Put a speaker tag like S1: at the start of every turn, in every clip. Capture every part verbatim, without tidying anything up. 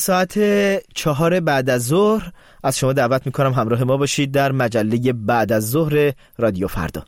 S1: ساعت چهار بعد از ظهر از شما دعوت میکنم همراه ما باشید در مجله بعد از ظهر رادیو فردا.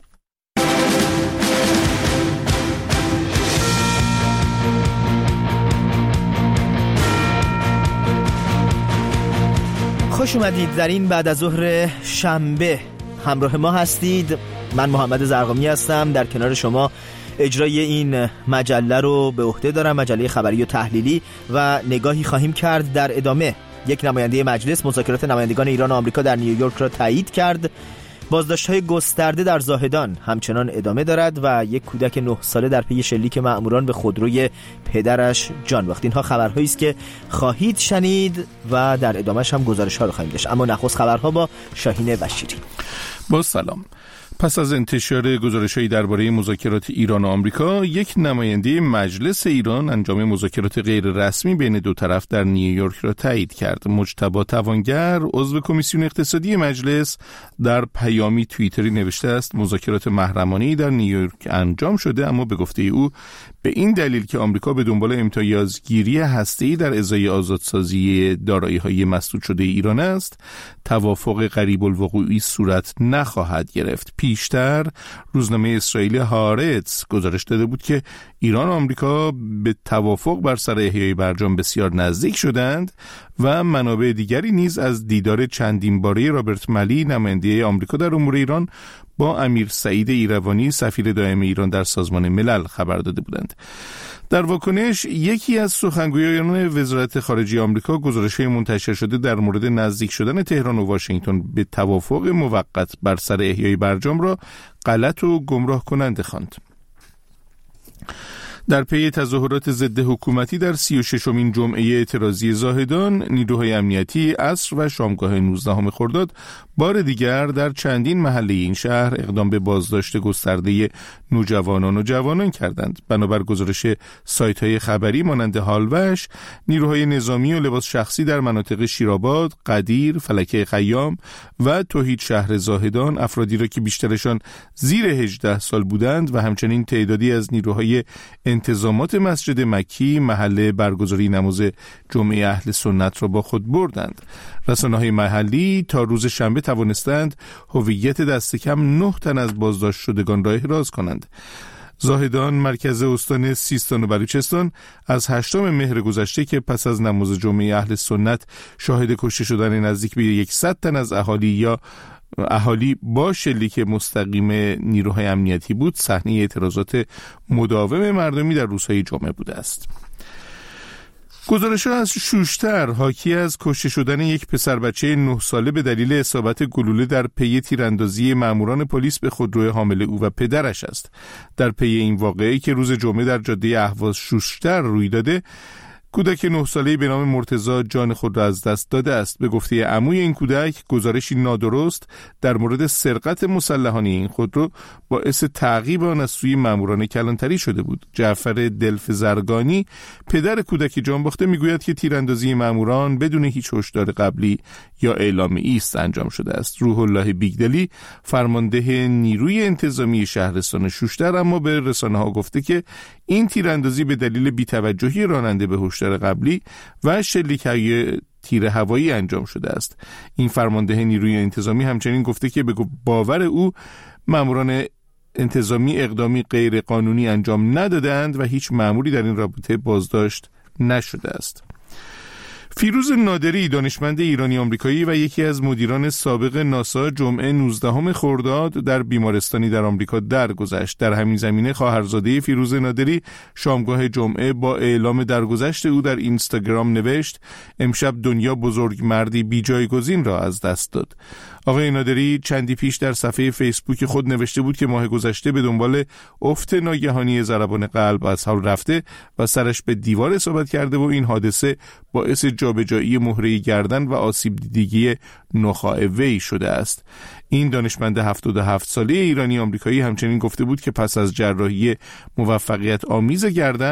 S1: خوش اومدید در این بعد از ظهر شنبه، همراه ما هستید. من محمد زرقامی هستم، در کنار شما اجرای این مجله رو به عهده دارم، مجله خبری و تحلیلی، و نگاهی خواهیم کرد در ادامه. یک نماینده مجلس مذاکرات نمایندگان ایران و آمریکا در نیویورک را تایید کرد. بازداشت‌های گسترده در زاهدان همچنان ادامه دارد و یک کودک نه ساله در پی شلیک مأموران به خودروی پدرش جان باخت. اینها خبرهایی است که خواهید شنید و در ادامهش هم گزارش‌ها رو خواهیم داشت. اما نخست خبرها با شاهین بشیری.
S2: با سلام. پس از انتشار گزارش‌هایی درباره مذاکرات ایران و آمریکا، یک نماینده مجلس ایران انجام مذاکرات غیر رسمی بین دو طرف در نیویورک را تایید کرد. مجتبی توانگر، عضو کمیسیون اقتصادی مجلس، در پیامی توییتری نوشته است مذاکرات محرمانه‌ای در نیویورک انجام شده، اما به گفته او به این دلیل که آمریکا به دنبال امتیازگیری هسته‌ای در ازای آزادسازی دارایی‌های مسدود شده ایران است، توافق قریب الوقوعی صورت نخواهد گرفت. پیشتر روزنامه اسرائیلی هارتز گزارش داده بود که ایران و آمریکا به توافق بر سر احیای برجام بسیار نزدیک شدند و منابع دیگری نیز از دیدار چندین باره رابرت ملی، نماینده آمریکا در امور ایران، با امیر سعید ایروانی، سفیر دائم ایران در سازمان ملل خبر داده بودند. در واکنش، یکی از سخنگویان وزارت خارجه آمریکا گزارش‌های منتشر شده در مورد نزدیک شدن تهران و واشنگتن به توافق موقت بر سر احیای برجام را غلط و گمراه کننده خواند. در پی تظاهرات ضد حکومتی در سی و ششمین جمعه اعتراضی زاهدان، نیروهای امنیتی عصر و شامگاه نوزدهم خرداد بار دیگر در چندین محله این شهر اقدام به بازداشت گسترده نوجوانان و جوانان کردند. بنابر گزارش سایت‌های خبری مانند هالوش، نیروهای نظامی و لباس شخصی در مناطق شیرآباد، قدیر، فلکه خیام و توحید شهر زاهدان افرادی را که بیشترشان زیر هجده سال بودند و همچنین تعدادی از نیروهای انتظامات مسجد مکی محل برگزاری نماز جمعه اهل سنت را با خود بردند. رسانه‌های محلی تا روز شنبه توانستند هویت دست کم نه تن از بازداشت شدگان را احراز کنند. زاهدان، مرکز استان سیستان و بلوچستان، از هشتم مهر گذشته که پس از نماز جمعه اهل سنت شاهد کشته شدن نزدیک به صد تن از اهالی یا اهالی با شلیک مستقیم نیروهای امنیتی بود، صحنه اعتراضات مداوم مردمی در روزهای جمعه بوده است. گزارش‌ها از شوشتر حاکی از کشته شدن یک پسر بچه نه ساله به دلیل اصابت گلوله در پی تیراندازی ماموران پلیس به خودرو حامل او و پدرش است. در پی این واقعه که روز جمعه در جاده اهواز شوشتر روی داده، کودک نه ساله‌ای به نام مرتضی جان خود را از دست داده است. به گفته عموی این کودک، گزارشی نادرست در مورد سرقت مسلحانه این خودرو باعث تعقیب آن از سوی ماموران کلانتری شده بود. جعفر دلف زرگانی، پدر کودک جان باخته، میگوید که تیراندازی ماموران بدون هیچ هشدار قبلی یا اعلام ایست انجام شده است. روح الله بیگدلی، فرمانده نیروی انتظامی شهرستان شوشتر، اما به رسانه‌ها گفته که این تیراندازی به دلیل بی‌توجهی راننده به هشدار قبلی و شلیک‌های تیر هوایی انجام شده است. این فرمانده نیروی انتظامی همچنین گفته که به باور او ماموران انتظامی اقدامی غیر قانونی انجام ندادند و هیچ مأموری در این رابطه بازداشت نشده است. فیروز نادری، دانشمند ایرانی آمریکایی و یکی از مدیران سابق ناسا، جمعه نوزدهم خرداد در بیمارستانی در آمریکا درگذشت. در همین زمینه خواهرزاده فیروز نادری شامگاه جمعه با اعلام درگذشت او در اینستاگرام نوشت: امشب دنیا بزرگ مردی بی جایگزین را از دست داد. آقای نادری چندی پیش در صفحه فیسبوک خود نوشته بود که ماه گذشته به دنبال افت ناگهانی ضربان قلب از حال رفته و سرش به دیوار اصابت کرده و این حادثه باعث جابجایی مهره گردن و آسیب دیدگی نخاع وی شده است. این دانشمند هفتاد و هفت ساله ایرانی آمریکایی همچنین گفته بود که پس از جراحی موفقیت آمیز گردن،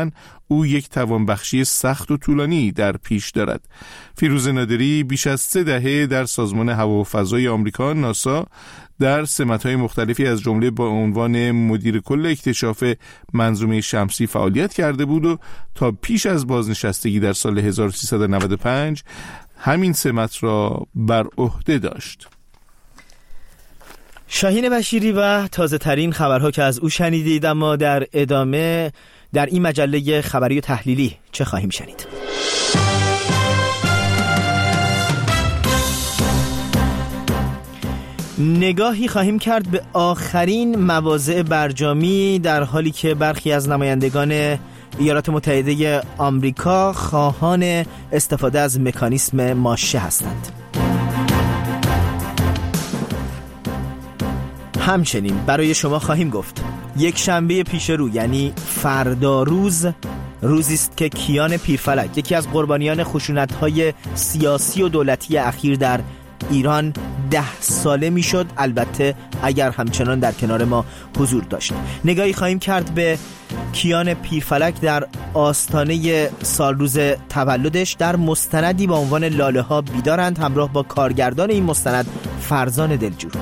S2: او یک توانبخشی سخت و طولانی در پیش دارد. فیروزه نادری بیش از سه دهه در سازمان هوا و فضای آمریکا ناسا در سمت‌های مختلفی از جمله با عنوان مدیر کل اکتشاف منظومه شمسی فعالیت کرده بود و تا پیش از بازنشستگی در سال هزار و سیصد و نود و پنج همین سمت را بر عهده داشت.
S1: شاهین بشیری و تازه ترین خبرها که از او شنیدید، اما در ادامه در این مجله خبری و تحلیلی چه خواهیم شنید؟ نگاهی خواهیم کرد به آخرین مواضع برجامی در حالی که برخی از نمایندگان ایالات متحده آمریکا خواهان استفاده از مکانیسم ماشه هستند. همچنین برای شما خواهیم گفت یک شنبه پیش رو، یعنی فردا روز، روزی است که کیان پیرفلک، یکی از قربانیان خشونت‌های سیاسی و دولتی اخیر در ایران، ده ساله میشد، البته اگر همچنان در کنار ما حضور داشت. نگاهی خواهیم کرد به کیان پیرفلک در آستانه سالروز تولدش در مستندی با عنوان لاله ها بیدارند، همراه با کارگردان این مستند فرزان دلجو.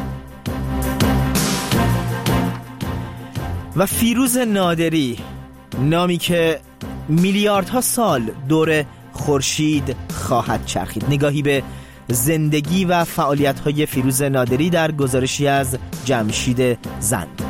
S1: و فیروز نادری، نامی که میلیاردها سال دور خورشید خواهد چرخید. نگاهی به زندگی و فعالیت‌های فیروز نادری در گزارشی از جمشید زند.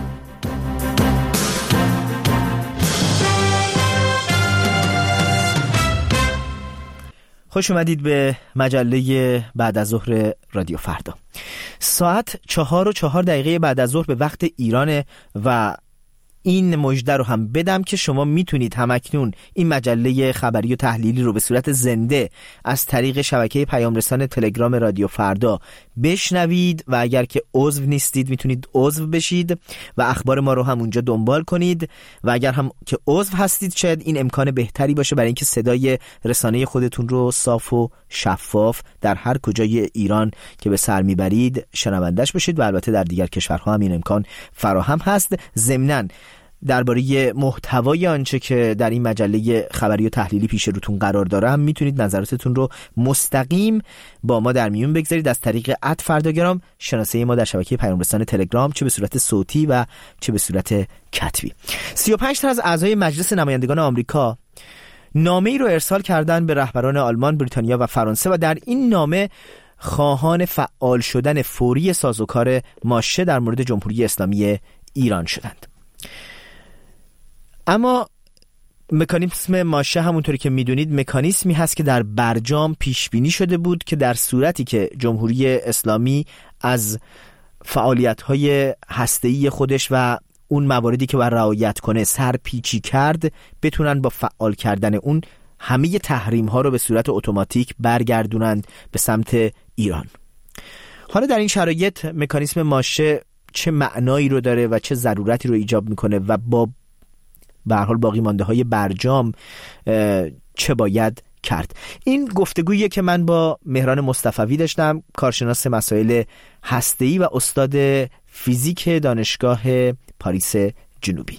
S1: خوش اومدید به مجله بعد از ظهر رادیو فردا. ساعت چهار و چهار دقیقه بعد از ظهر به وقت ایرانه و این مژده رو هم بدم که شما میتونید همکنون این مجله خبری و تحلیلی رو به صورت زنده از طریق شبکه پیام رسان تلگرام رادیو فردا بشنوید و اگر که عضو نیستید میتونید عضو بشید و اخبار ما رو هم اونجا دنبال کنید و اگر هم که عضو هستید شاید این امکان بهتری باشه برای اینکه صدای رسانه خودتون رو صاف و شفاف در هر کجای ایران که به سر میبرید شنوندش بشید و البته در دیگر کشورها هم این امکان فراهم هست. ضمناً درباره محتوای آنچه که در این مجله خبری و تحلیلی پیش روتون قرار داره هم میتونید نظراتتون رو مستقیم با ما در میون بگذارید از طریق ات فرداگرام، شناسه ما در شبکه پیام رسان تلگرام، چه به صورت صوتی و چه به صورت کتبی. سی و پنج تا از اعضای مجلس نمایندگان آمریکا نامه‌ای رو ارسال کردن به رهبران آلمان، بریتانیا و فرانسه و در این نامه خواهان فعال شدن فوری سازوکار ماشه در مورد جمهوری اسلامی ایران شدند. اما مکانیسم ماشه همونطوری که میدونید مکانیسمی هست که در برجام پیش بینی شده بود که در صورتی که جمهوری اسلامی از فعالیت‌های هسته‌ای خودش و اون مواردی که باید رعایت کنه سرپیچی کرد، بتونن با فعال کردن اون همه تحریم‌ها رو به صورت اتوماتیک برگردونند به سمت ایران. حالا در این شرایط مکانیسم ماشه چه معنایی رو داره و چه ضرورتی رو ایجاب میکنه و با به هر حال باقی مانده های برجام چه باید کرد؟ این گفتگویی که من با مهران مصطفوی داشتم، کارشناس مسائل هسته‌ای و استاد فیزیک دانشگاه پاریس جنوبی.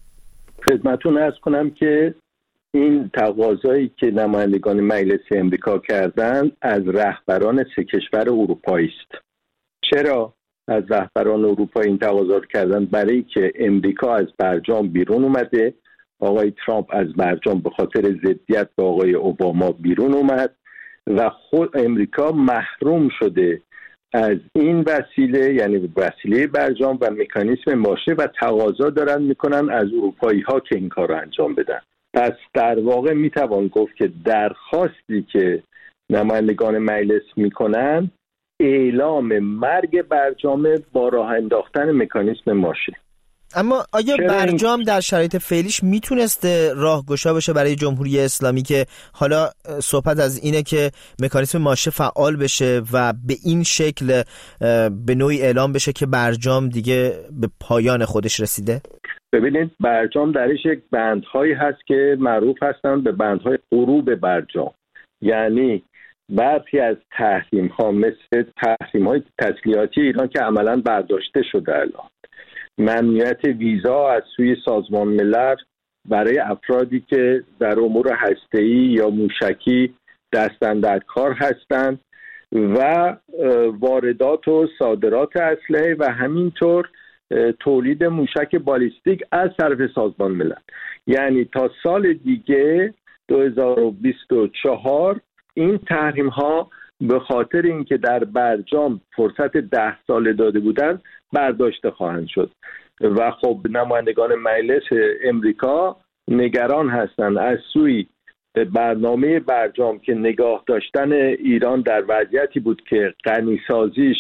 S3: خدمتتون عرض کنم که این تقاضایی که نمایندگان مجلس امریکا کردن از رهبران سه کشور اروپایی است. چرا از رهبران اروپا این تقاضا رو کردن؟ برای که امریکا از برجام بیرون اومده، آقای ترامپ از برجام به خاطر ضدیت با آقای اوباما بیرون اومد و خود امریکا محروم شده از این وسیله، یعنی وسیله برجام و مکانیسم ماشه و تقاضا دارن میکنن از اروپایی ها که این کار رو انجام بدن. پس در واقع میتوان گفت که درخواستی که نمایندگان مجلس میکنن اعلام مرگ برجام با راه انداختن مکانیسم ماشه.
S1: اما آیا برجام در شرایط فعلیش میتونسته راهگشا باشه برای جمهوری اسلامی که حالا صحبت از اینه که مکانیسم ماشه فعال بشه و به این شکل به نوعی اعلام بشه که برجام دیگه به پایان خودش رسیده؟
S3: ببینید برجام درش یک بندهایی هست که معروف هستن به بندهای غروب برجام، یعنی برخی از تحریم ها مثل تحریم های تسلیحاتی ایران که عملا برداشته شده الان، ممنوعیت ویزا از سوی سازمان ملل برای افرادی که در امور هسته‌ای یا موشکی دست‌اندرکار هستند و واردات و صادرات اسلحه و همینطور تولید موشک بالیستیک از طرف سازمان ملل. یعنی تا سال دیگه دو هزار و بیست و چهار این تحریم ها به خاطر اینکه در برجام فرصت ده ساله داده بودن برداشته خواهند شد و خب نمایندگان مجلس امریکا نگران هستند از سوی برنامه برجام که نگاه داشتن ایران در وضعیتی بود که غنیسازیش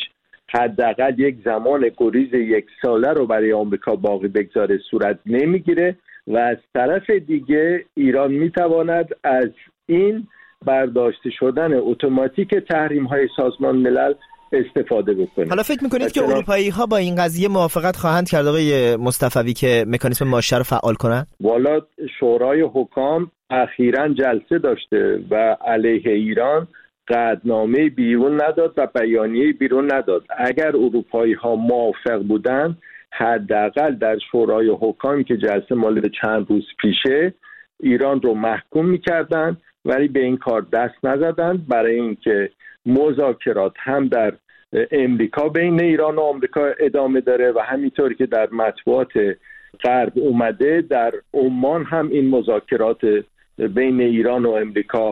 S3: حداقل یک زمان گریز یک ساله رو برای آمریکا باقی بگذاره صورت نمیگیره و از طرف دیگه ایران میتواند از این برداشته شدن اتوماتیک تحریم های سازمان ملل استفاده بکنه.
S1: حالا فکر میکنید که اروپایی ها با این قضیه موافقت خواهند کرد آقای مصطفی که مکانیزم ماشه رو فعال کنند؟
S3: والا شورای حکام اخیراً جلسه داشته و علیه ایران قطعنامه بیرون نداد و بیانیه بیرون نداد. اگر اروپایی ها موافق بودن حداقل در شورای حکام که جلسه مال چند روز پیشه ایران رو محکوم میکردن، ولی به این کار دست نزدن برای اینکه مذاکرات هم در امریکا بین ایران و آمریکا ادامه داره و همینطور که در مطبوعات غرب اومده در عمان هم این مذاکرات بین ایران و امریکا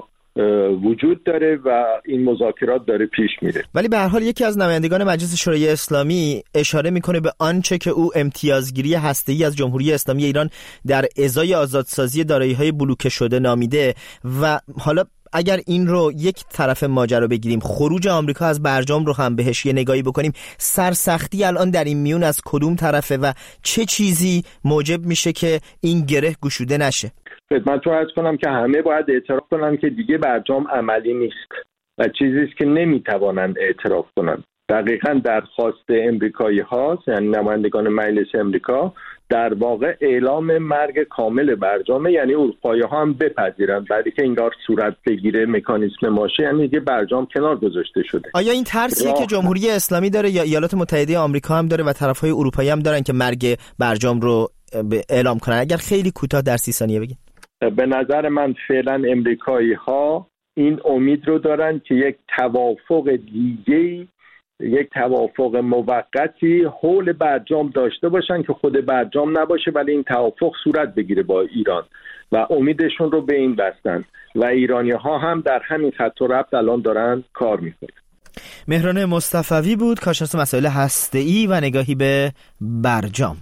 S3: وجود داره و این مذاکرات داره پیش میره.
S1: ولی به هر حال یکی از نمایندگان مجلس شورای اسلامی اشاره میکنه به آنچه که او امتیازگیری هسته‌ای از جمهوری اسلامی ایران در ازای آزادسازی دارایی‌های بلوکه شده نامیده و حالا اگر این رو یک طرف ماجرا بگیریم، خروج آمریکا از برجام رو هم بهش یه نگاهی بکنیم، سرسختی الان در این میون از کدوم طرفه و چه چیزی موجب میشه که این گره گشوده نشه؟
S3: خدمتتون عرض کنم که همه باید اعتراف کنن که دیگه برجام عملی نیست و چیزی است که نمیتوانند اعتراف کنن. دقیقاً درخواست امریکایی هاست، یعنی نمایندگان مجلس امریکا در واقع اعلام مرگ کامل برجامه، یعنی اروپایی ها هم بپذیرن بعدی که اینگار صورت بگیره مکانیزم ماشه، یعنی دیگه برجام کنار گذاشته شده.
S1: آیا این ترسیه که جمهوری اسلامی داره یا ایالات متحده آمریکا هم داره و طرفهای اروپایی هم دارن که مرگ برجام رو اعلام کنن؟ اگر خیلی کوتاه در سی ثانیه بگین.
S3: به نظر من فعلا امریکایی ها این امید رو دارن که یک توافق دیگه‌ای، یک توافق موقتی حول برجام داشته باشن که خود برجام نباشه ولی این توافق صورت بگیره با ایران و امیدشون رو به این بستن و ایرانی ها هم در همین خط و ربط الان دارن کار میکنن.
S1: مهران مصطفی بود، کارشناس مسائل هسته‌ای و نگاهی به برجام.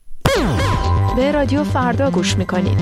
S4: به رادیو فردا گوش میکنید.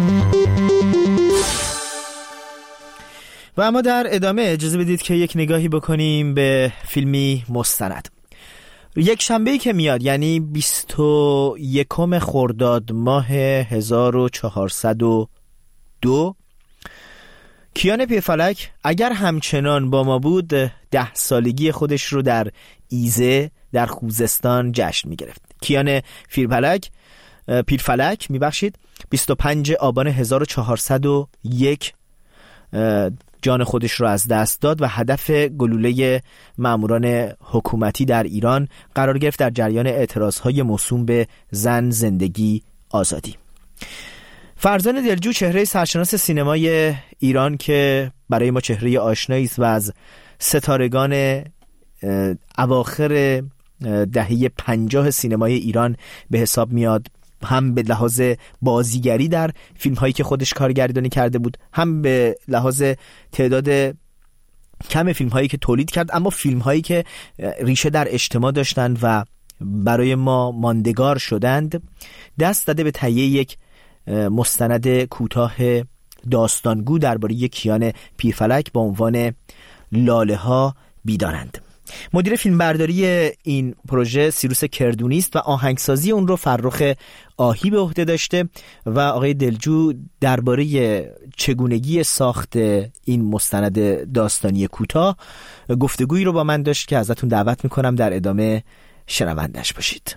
S1: و اما در ادامه اجازه بدید که یک نگاهی بکنیم به فیلمی مستند. یک شنبه‌ای که میاد، یعنی بیست و یکم خرداد ماه هزار و چهارصد و دو، کیان پیرفلک اگر همچنان با ما بود ده سالگی خودش رو در ایزه در خوزستان جشن میگرفت. کیان پیرفلک پیرفلک میبخشید بیست و پنجم آبان هزار و چهارصد و یک جان خودش رو از دست داد و هدف گلوله ماموران حکومتی در ایران قرار گرفت در جریان اعتراضهای موسوم به زن، زندگی، آزادی. فرزان دلجو، چهره سرشناس سینمای ایران که برای ما چهره آشنایی است و از ستارگان اواخر دهه پنجاه سینمای ایران به حساب میاد، هم به لحاظ بازیگری در فیلم هایی که خودش کارگردانی کرده بود، هم به لحاظ تعداد کم فیلم هایی که تولید کرد، اما فیلم هایی که ریشه در اجتماع داشتند و برای ما ماندگار شدند، دست داده به تهیه یک مستند کوتاه داستانگو درباره یک کیان پیرفلک با عنوان لاله ها بیدارند. مدیر فیلمبرداری این پروژه سیروس کردونی است و آهنگسازی اون رو فرخ آهی به عهده داشته و آقای دلجو درباره چگونگی ساخت این مستند داستانی کوتاه گفتگویی رو با من داشت که ازتون دعوت میکنم در ادامه شنوندش باشید.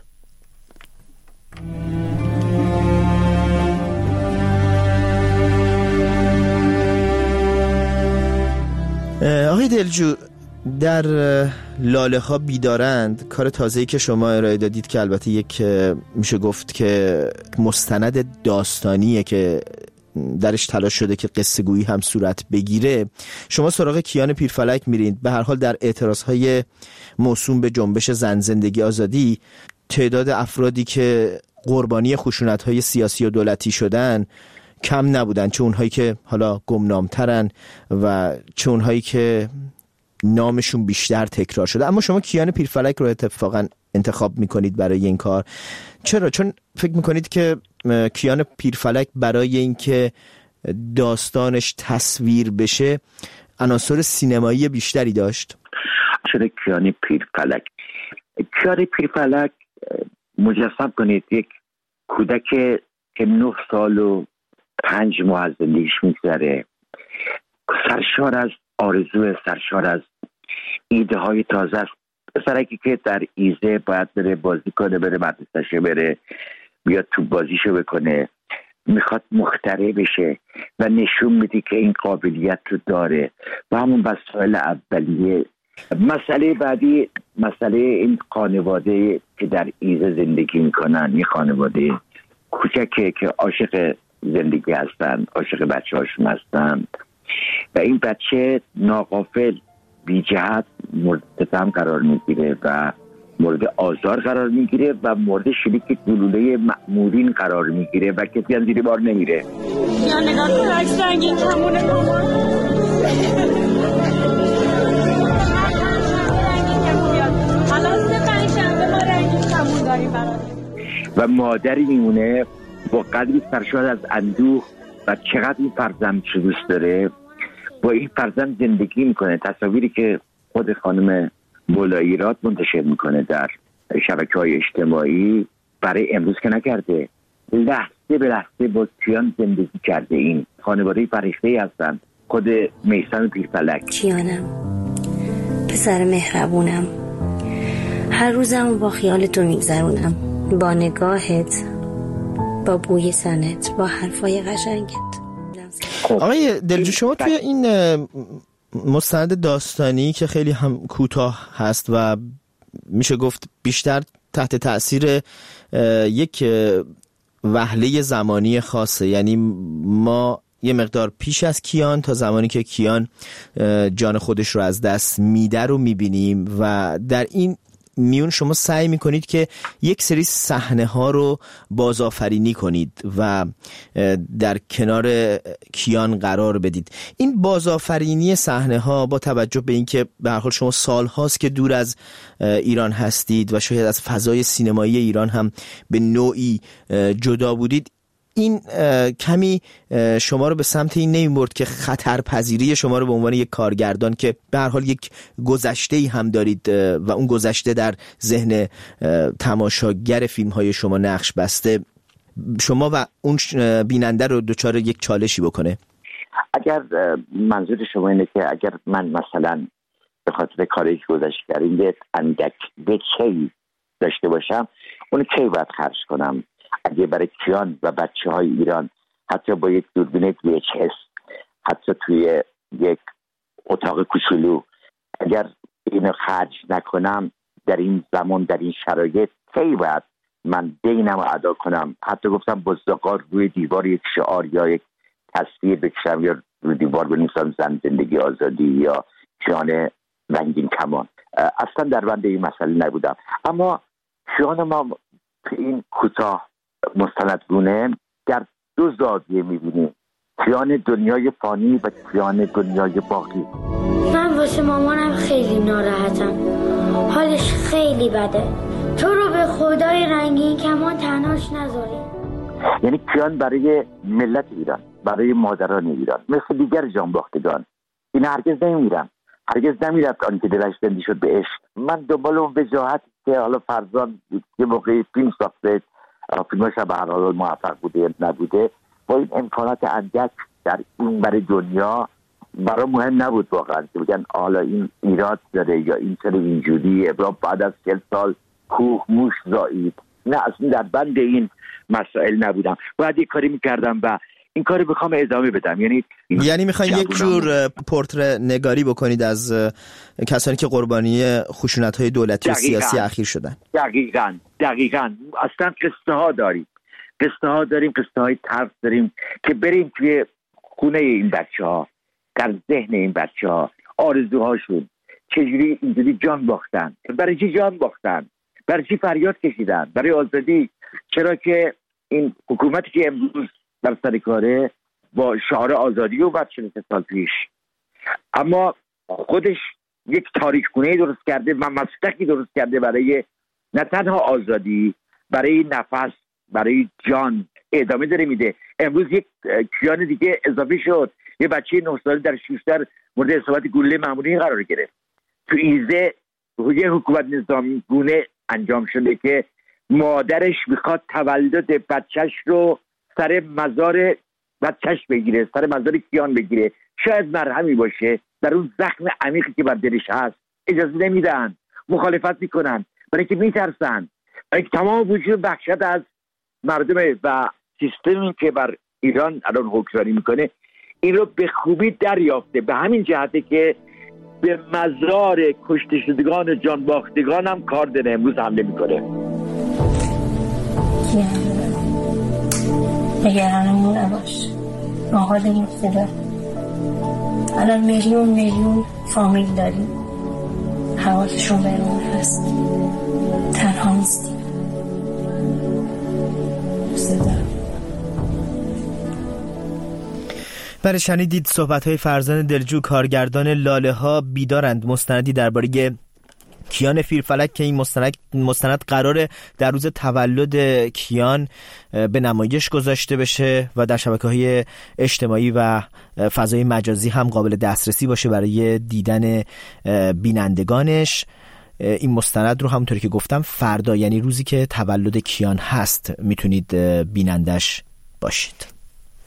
S1: آقای دلجو، در لاله ها بیدارند، کار تازه‌ای که شما ارائه دادید که البته یک میشه گفت که مستند داستانیه که درش تلاش شده که قصه گویی هم صورت بگیره، شما سراغ کیان پیرفلک میرید. به هر حال در اعتراضهای موسوم به جنبش زن زندگی آزادی تعداد افرادی که قربانی خشونت‌های سیاسی و دولتی شدن کم نبودن، چه اونهایی که حالا گمنامترن و چه اونهایی که نامشون بیشتر تکرار شده. اما شما کیان پیرفلک رو اتفاقا انتخاب میکنید برای این کار. چرا؟ چون فکر میکنید که کیان پیرفلک برای اینکه داستانش تصویر بشه عناصر سینمایی بیشتری داشت؟
S5: چرا کیان پیرفلک؟ کیان پیرفلک مجسم کنید یک کودک که نه سال و پنج ماه از زندگیش میگذره، سرشار از آرزو، سرشار از ایده های تازه است. پسرکی که در ایزه باید بره بازی کنه، بره مدرسه‌شه، بره بیاد تو بازیشو بکنه، میخواد مخترع بشه و نشون میده که این قابلیت رو داره و همون وسایل اولیه. مسئله بعدی مسئله این خانواده که در ایزه زندگی میکنن، این خانواده کوچکه که عاشق زندگی هستن، عاشق بچه هاشون هستن و این بچه ناغافل بی جهت مورد ستم قرار میگیره و مورد آزار قرار میگیره و مورد شلیک گلوله مأمورین قرار میگیره و کسی از زیر بار نمیره.
S6: یا نگاه کن عکس رنگین کمونه
S5: و مادری میمونه با قدری سرشار از اندوه و چقدر این فرزند چه دوست داره، با این فرزند زندگی میکنه. تصاویری که خود خانم بولاییراد منتشر میکنه در شبکه‌های اجتماعی برای امروز که نکرده، لحظه به لحظه با کیان زندگی کرده. این خانواده فرشته‌ای هستن. خود میثم پیرفلک.
S7: کیانم، پسر مهربونم، هر روزم با خیال تو میگذرونم، با نگاهت، با بوی سنت، با حرفای قشنگت.
S1: آقای دلجو، شما توی این مستند داستانی که خیلی هم کوتاه هست و میشه گفت بیشتر تحت تأثیر یک وهله زمانی خاصه، یعنی ما یه مقدار پیش از کیان تا زمانی که کیان جان خودش رو از دست میده رو میبینیم و در این میون شما سعی میکنید که یک سری صحنه ها رو بازآفرینی کنید و در کنار کیان قرار بدید. این بازآفرینی صحنه ها با توجه به اینکه به هر حال شما سال هاست که دور از ایران هستید و شاید از فضای سینمایی ایران هم به نوعی جدا بودید، این کمی شما رو به سمت این نمیبرد که خطرپذیری شما رو به عنوان یک کارگردان که به هر حال یک گذشته‌ای هم دارید و اون گذشته در ذهن تماشاگر فیلم‌های شما نقش بسته، شما و اون بیننده رو دچار یک چالشی بکنه؟
S5: اگر منظور شما اینه که اگر من مثلا به خاطر کاری که گذشته کردم اندک بچه‌ای داشته باشم، اون کی باید خرج کنم؟ اگه برای کیان و بچه های ایران حتی با یک دوربین وی اچ اس، حتی توی یک اتاق کوچولو، اگر اینو خرج نکنم در این زمان، در این شرایط، کی باید من دینم رو ادا کنم؟ حتی گفتم بزدقار روی دیوار یک شعار یا یک تصویر بکشم یا روی دیوار بنویسم زن زندگی آزادی یا کیان رنگین کمان. اصلا در بند این مسئله نبودم. اما کیان ما این کوتاه مستندگونه در دو زاویه میبینیم، کیان دنیای فانی و کیان دنیای باقی.
S8: من واسه مامانم خیلی ناراحتم، حالش خیلی بده، تو رو به خدای رنگین کمان تنهاش نذاری.
S5: یعنی کیان برای ملت ایران، برای مادران ایران مثل دیگر جانباختگان این هرگز نمیرن، هرگز نمیرد آن که دلش زندی شد به عشق. من دنبال اون وجاهت که حالا فرزان یه موقعی فیلم ساخته، فیلماش به هر حال موفق بوده نبوده، با این امکانات اندک در این برای دنیا برای مهم نبود واقعا که بگن حالا این ایراد داره یا این چرا اینجوری، ابراهیم بعد از چهل سال کوه موش زایید. نه، اصلا در بند این مسائل نبودم. باید یک کاری میکردم و این کاری بخوام ادامه بدم. یعنی
S1: یعنی میخواین یک جور پورتره نگاری بکنید از کسانی که قربانی خشونت‌های دولتی و سیاسی اخیر شدن.
S5: دقیقاً دقیقاً اصلا قصه ها داریم قصه ها داریم قصه های ترس داریم که بریم توی خونه این بچه ها، در ذهن این بچه ها، آرزوهاشون، چجوری اینجوری جان باختن، برای چی جان باختن، برای چی فریاد کشیدن برای آزادی. چرا که این حکومتی که امروز در سر کاره با شعار آزادی و بعد چند سال پیش، اما خودش یک تاریخ‌گونه‌ای درست کرده و مسلکی درست کرده برای نه تنها آزادی، برای نفس، برای جان ادامه داره میده. امروز یک کیان دیگه اضافه شد، یه بچه نه ساله در شوشتر مورد اصابت گلوله معمولی قرار گرفت. تو ایزه یه حکومت نظامی گونه انجام شده که مادرش میخواد تولد بچهش رو سر مزار بچهش بگیره، سر مزار کیان بگیره. شاید مرهمی باشه در اون زخم عمیقی که بر دلش هست. اجازه نمیدن، مخالفت میکنن، برای که میترسن. تمام وجود وحشت از مردم و سیستمی که بر ایران الان حکمرانی میکنه این رو به خوبی دریافته. به همین جهته که به مزار کشته شدگان و جان باختگان هم کار داره، امروز حمله میکنه.
S7: نگرانمون نباش، آقا داریم صدا. الان میلیون میلیون فامیل داریم، حواسشون برمون هست، تنها نیستیم. صدا
S1: برای شنیدید صحبت‌های فرزان دلجو، کارگردان لاله ها بیدارند، مستندی درباره کیان فیرفلک که این مستند مستند قراره در روز تولد کیان به نمایش گذاشته بشه و در شبکه‌های اجتماعی و فضای مجازی هم قابل دسترسی باشه برای دیدن بینندگانش. این مستند رو همونطوری که گفتم فردا، یعنی روزی که تولد کیان هست، میتونید بینندش باشید.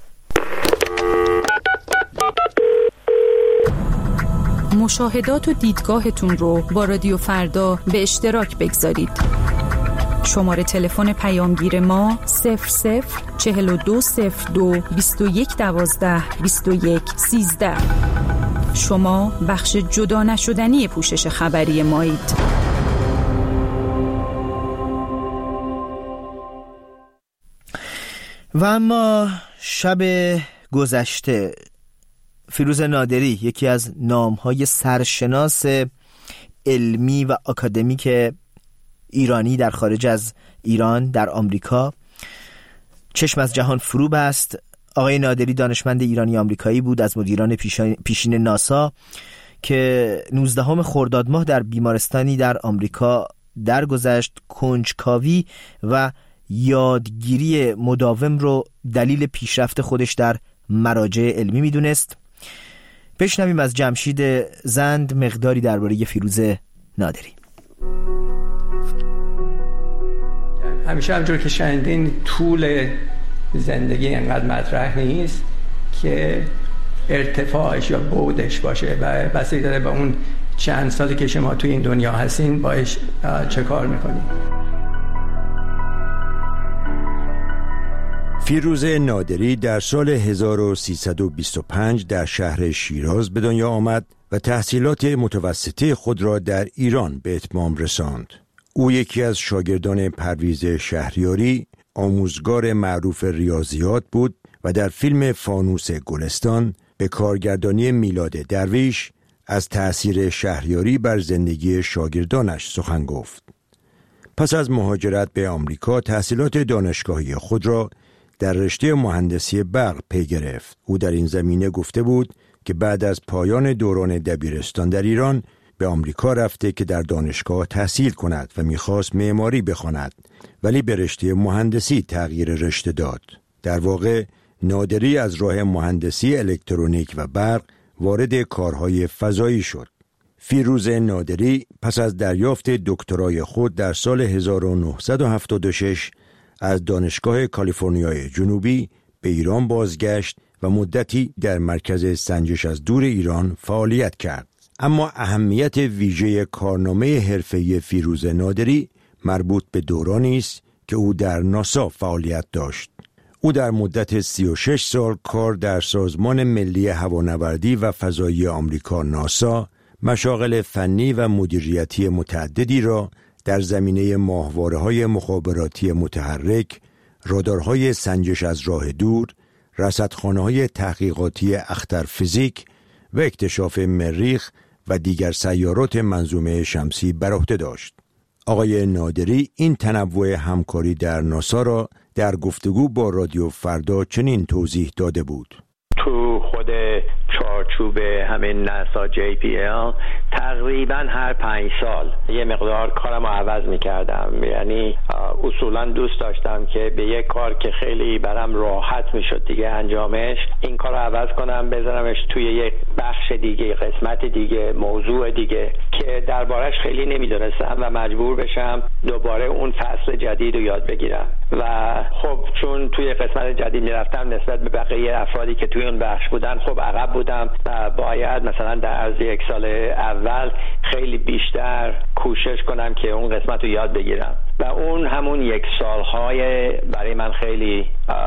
S4: مشاهدات و دیدگاهتون رو با رادیو فردا به اشتراک بگذارید. شماره تلفن پیامگیر ما صفر صفر چهل و دو صفر دو بیست و یک دوازده بیست و یک سیزده. شما بخش جدا نشدنی پوشش خبری مایید.
S1: و اما شب گذشته فیروز نادری، یکی از نام‌های سرشناس علمی و آکادمیک ایرانی در خارج از ایران در آمریکا، چشم از جهان فرو بست. آقای نادری دانشمند ایرانی آمریکایی بود، از مدیران پیشین ناسا که نوزدهم خرداد ماه در بیمارستانی در آمریکا درگذشت. کنجکاوی و یادگیری مداوم رو دلیل پیشرفت خودش در مراجع علمی میدونست. بشنویم از جمشید زند مقداری درباره فیروز نادری.
S9: همیشه همجور که شنیدین طول زندگی اینقدر مطرح نیست که ارتفاعش یا بعدش باشه و بسیاری داره به اون چند سالی که شما توی این دنیا هستین باش چه کار میکنین.
S10: فیروز نادری در سال هزار و سیصد و بیست و پنج در شهر شیراز به دنیا آمد و تحصیلات متوسطه خود را در ایران به اتمام رساند. او یکی از شاگردان پرویز شهریاری، آموزگار معروف ریاضیات بود و در فیلم فانوس گلستان به کارگردانی میلاد درویش از تأثیر شهریاری بر زندگی شاگردانش سخن گفت. پس از مهاجرت به آمریکا تحصیلات دانشگاهی خود را در رشته مهندسی برق پی گرفت. او در این زمینه گفته بود که بعد از پایان دوران دبیرستان در ایران به آمریکا رفته که در دانشگاه تحصیل کند و می‌خواست معماری بخواند، ولی به رشته مهندسی تغییر رشته داد. در واقع نادری از راه مهندسی الکترونیک و برق وارد کارهای فضایی شد. فیروز نادری پس از دریافت دکترای خود در سال هزار و نهصد و هفتاد و شش از دانشگاه کالیفرنیای جنوبی به ایران بازگشت و مدتی در مرکز سنجش از دور ایران فعالیت کرد. اما اهمیت ویژه کارنامه حرفه‌ای فیروز نادری مربوط به دورانی است که او در ناسا فعالیت داشت. او در مدت سی و شش سال کار در سازمان ملی هوانوردی و فضایی آمریکا ناسا مشاغل فنی و مدیریتی متعددی را در زمینه ماهواره‌های مخابراتی متحرک، رادارهای سنجش از راه دور، رصدخانه‌های تحقیقاتی اخترفیزیک و اکتشاف مریخ و دیگر سیارات منظومه شمسی بر عهده داشت. آقای نادری این تنوع همکاری در ناسا را در گفتگو با رادیو فردا چنین توضیح داده بود:
S11: تو خود چارچوب همین ناسا جی پی ال تقریبا هر پنج سال یه مقدار کارم رو عوض میکردم. یعنی اصولا دوست داشتم که به یک کار که خیلی برام راحت میشد دیگه انجامش، این کار رو عوض کنم بذارمش توی یک بخش دیگه، قسمت دیگه، موضوع دیگه که دربارش خیلی نمیدونستم و مجبور بشم دوباره اون فصل جدید رو یاد بگیرم. و خب چون توی قسمت جدید میرفتم نسبت به بقیه افرادی که توی اون بخش بودن خب عقب بودم و باید مثلا در عرض یک سال اول خیلی بیشتر کوشش کنم که اون قسمت رو یاد بگیرم و اون همون یک سالهای برای من خیلی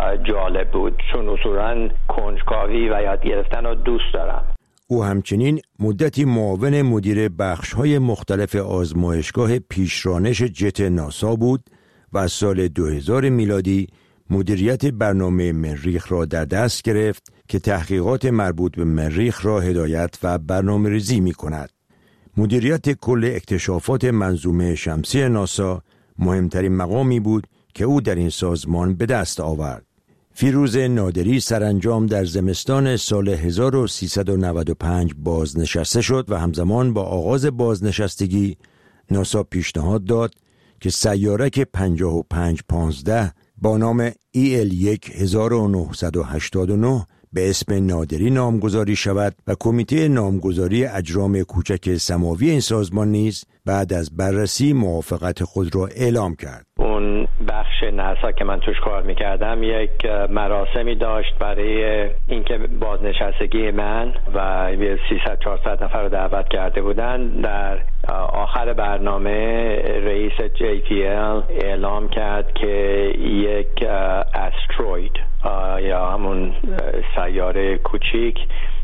S11: جالب بود، چون اصولا کنجکاوی و یاد گرفتن رو دوست دارم.
S10: او همچنین مدتی معاون مدیر بخش‌های مختلف آزمایشگاه پیشرانش جت ناسا بود و از سال دو هزار میلادی مدیریت برنامه مریخ را در دست گرفت که تحقیقات مربوط به مریخ را هدایت و برنامه‌ریزی می‌کند. مدیریت کل اکتشافات منظومه شمسی ناسا مهمترین مقامی بود که او در این سازمان به دست آورد. فیروز نادری سرانجام در زمستان سال هزار و سیصد و نود و پنج بازنشسته شد و همزمان با آغاز بازنشستگی ناسا پیشنهاد داد که سیارک پنجاه و پنج پانزده با نام ای ال یک هزار و نهصد و هشتاد و نه به اسم نادری نامگذاری شود و کمیته نامگذاری اجرام کوچک سماوی این سازمان نیز بعد از بررسی موافقت خود را اعلام کرد.
S11: اون بخش ناسا که من توش کار میکردم یک مراسمی داشت برای اینکه بازنشستگی من و سیصد چهارصد نفر رو دعوت کرده بودن. در آخر برنامه رئیس جی پی ال اعلام کرد که یک استروید یا همون سیاره کوچیک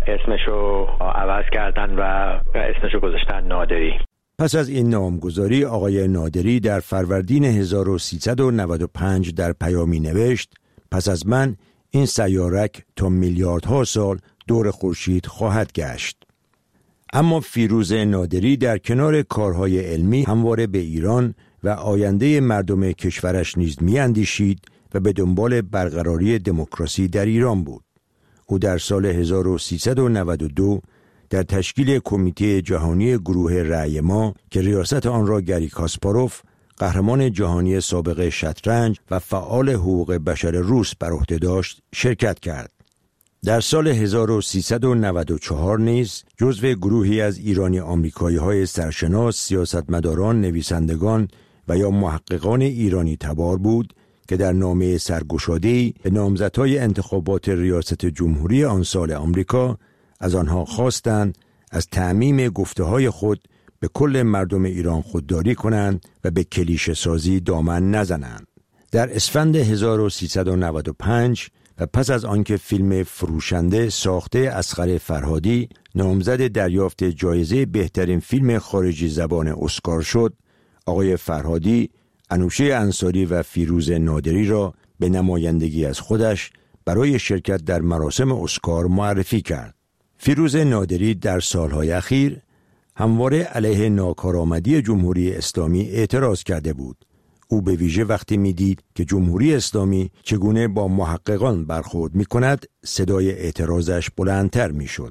S11: اسمشو عوض کردن و اسمشو گذاشتن نادری.
S10: پس از این نامگذاری آقای نادری در فروردین هزار و سیصد و نود و پنج در پیامی نوشت: پس از من این سیارک تا میلیاردها سال دور خورشید خواهد گشت. اما فیروز نادری در کنار کارهای علمی همواره به ایران و آینده مردم کشورش نیز می‌اندیشید و به دنبال برقراری دموکراسی در ایران بود. او در سال هزار و سیصد و نود و دو در تشکیل کمیته جهانی گروه رأی ما که ریاست آن را گری کاسپاروف، قهرمان جهانی سابق شطرنج و فعال حقوق بشر روس بر عهده داشت، شرکت کرد. در سال هزار و سیصد و نود و چهار نیز جزو گروهی از ایرانی آمریکایی های سرشناس، سیاستمداران، نویسندگان و یا محققان ایرانی تبار بود که در نامه سرگشاده‌ای به نامزدهای انتخابات ریاست جمهوری آن سال آمریکا از آنها خواستند از تعمیم گفته‌های خود به کل مردم ایران خودداری کنند و به کلیشه سازی دامن نزنند. در اسفند هزار و سیصد و نود و پنج و پس از آنکه فیلم فروشنده ساخته اصغر فرهادی نامزد دریافت جایزه بهترین فیلم خارجی زبان اسکار شد، آقای فرهادی انوشه انصاری و فیروز نادری را به نمایندگی از خودش برای شرکت در مراسم اسکار معرفی کرد. فیروز نادری در سالهای اخیر همواره علیه ناکارآمدی جمهوری اسلامی اعتراض کرده بود. او به ویژه وقتی میدید که جمهوری اسلامی چگونه با محققان برخورد می کند، صدای اعتراضش بلندتر می شد.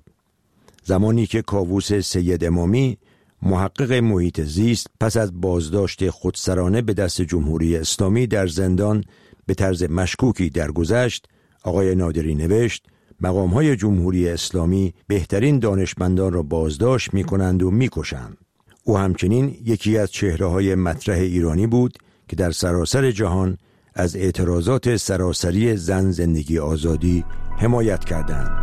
S10: زمانی که کاووس سید امامی، محقق محیط زیست، پس از بازداشت خودسرانه به دست جمهوری اسلامی در زندان به طرز مشکوکی درگذشت، آقای نادری نوشت: مقام‌های جمهوری اسلامی بهترین دانشمندان را بازداشت می‌کنند و می‌کشند. او همچنین یکی از چهره‌های مطرح ایرانی بود که در سراسر جهان از اعتراضات سراسری زن، زندگی، آزادی حمایت کردند.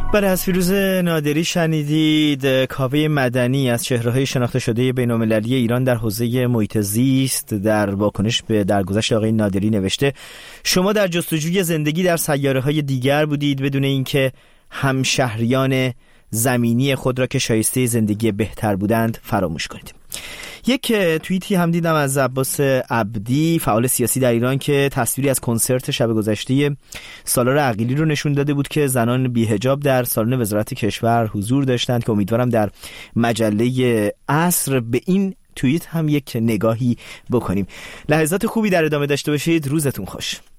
S1: بله، از فیروز نادری شنیدید. کاوه مدنی از چهره‌های شناخته شده بین‌المللی ایران در حوزه محیط زیست در واکنش به درگذشت آقای نادری نوشته: شما در جستجوی زندگی در سیاره‌های دیگر بودید بدون اینکه همشهریان زمینی خود را که شایسته زندگی بهتر بودند فراموش کنید. یک توییتی هم دیدم از عباس عبدی، فعال سیاسی در ایران، که تصویری از کنسرت شب گذشته سالار عقیلی رو نشون داده بود که زنان بی‌حجاب در سالن وزارت کشور حضور داشتند، که امیدوارم در مجله عصر به این توییت هم یک نگاهی بکنیم. لحظات خوبی در ادامه داشته باشید. روزتون خوش.